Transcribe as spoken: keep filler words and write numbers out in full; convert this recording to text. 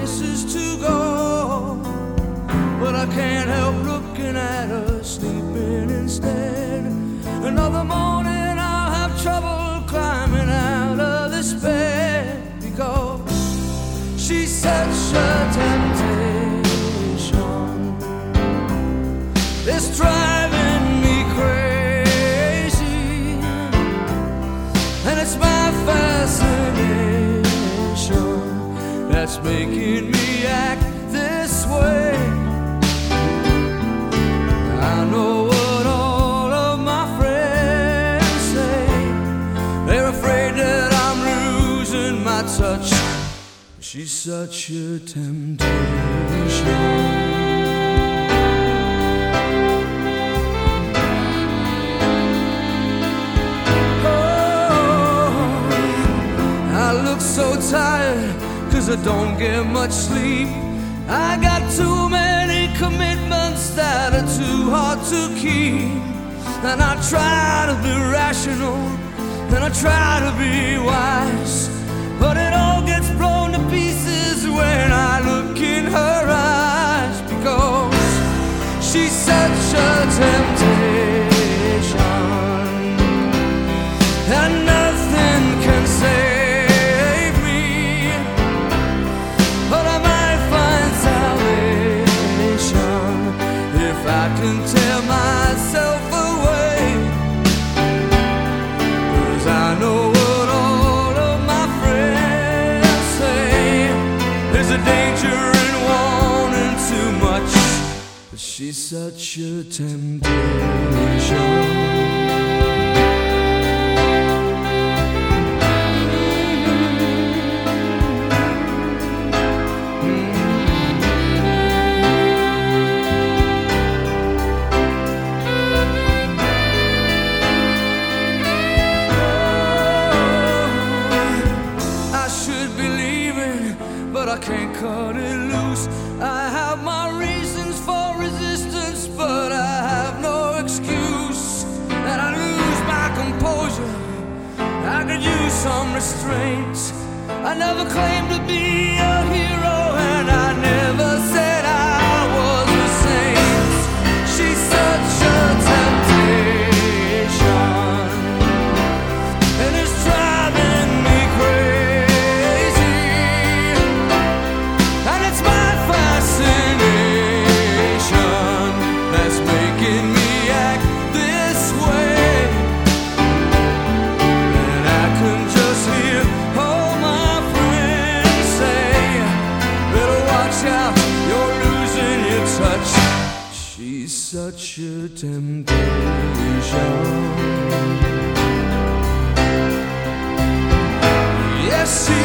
places to go, but I can't help looking at her sleeping instead. Another morning I'll have trouble climbing out of this bed, because she's such a temptation. It's driving me crazy, and it's my fascination that's making me act this way. I know what all of my friends say. They're afraid that I'm losing my touch. She's such a temptation. So tired, cause I don't get much sleep. I got too many commitments that are too hard to keep. And I try to be rational, and I try to be wise, but it all gets blown to pieces when I look in her eyes, because she's such a temptation, and nothing can save. I can tear myself away, cause I know what all of my friends say. There's a danger in wanting too much, but she's such a temptation. But I can't cut it loose. I have my reasons for resistance, but I have no excuse. And I lose my composure, I could use some restraint. I never claimed to be a hero, and I never said I was a saint. She's such a temptation, and it's driving me crazy. She's such a temptation. Yes, she